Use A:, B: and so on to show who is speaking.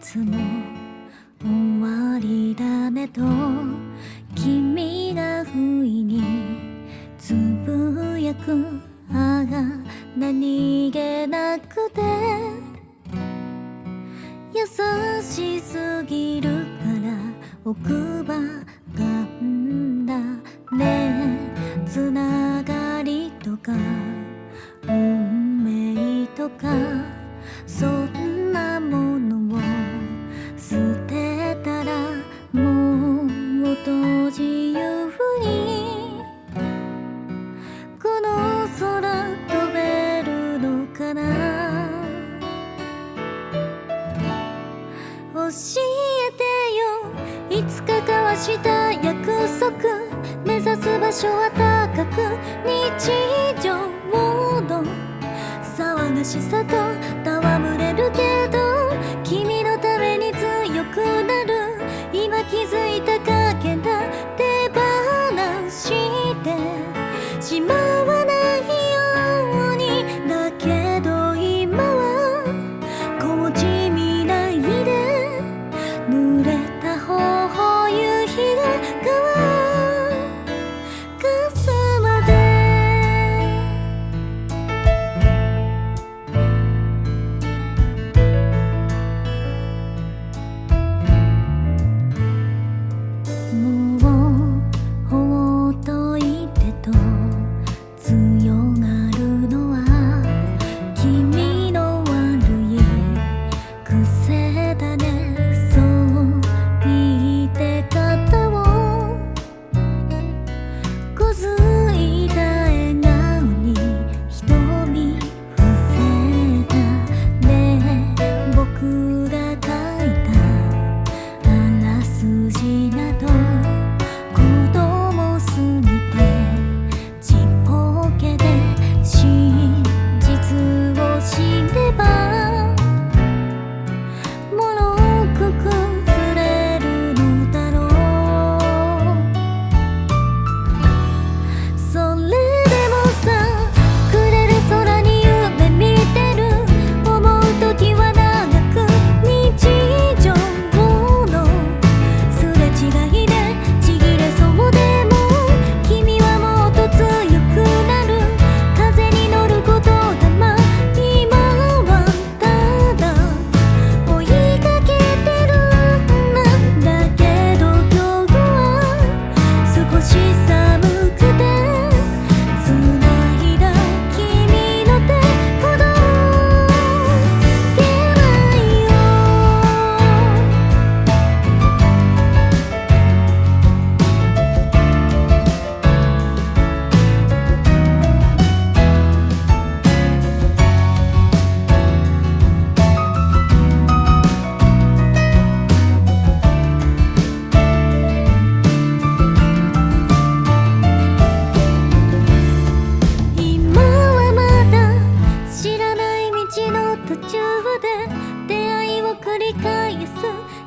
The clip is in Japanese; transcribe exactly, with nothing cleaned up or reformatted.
A: つも終わりだねと君が不意につぶやく。あが何気なくて優しすぎるから奥歯がんだね。つながりとか運命とかそんなものを捨てたらもっと自由にこの空飛べるのかな。教えてよいつか交わした約束。目指す場所は高く日常の騒がしさと戯れるけど君のために強くなる。今気づいたかけな手放してしまわないように。だけど今はこう地味ないで濡れた頬夕日が乾くまで。もう放っといてと強がるのは君の悪い癖だね。そう言って肩をこづいた笑顔に瞳伏せたね。僕が書いたあらすじなど子供すぎてちっぽけで真実を知ればもろく崩れるのだろう。それでもさ暮れる空に夢見てる。思う時は長く日常のすれ違いでちぎれそうでも君はもっと強くなる。風に乗ることだま今はただ追いかけてるんだ。だけど今日は少し寒くて繋いだ君の手ほどけないよ。今はまだ知らない道の途中で出会いを繰り返す。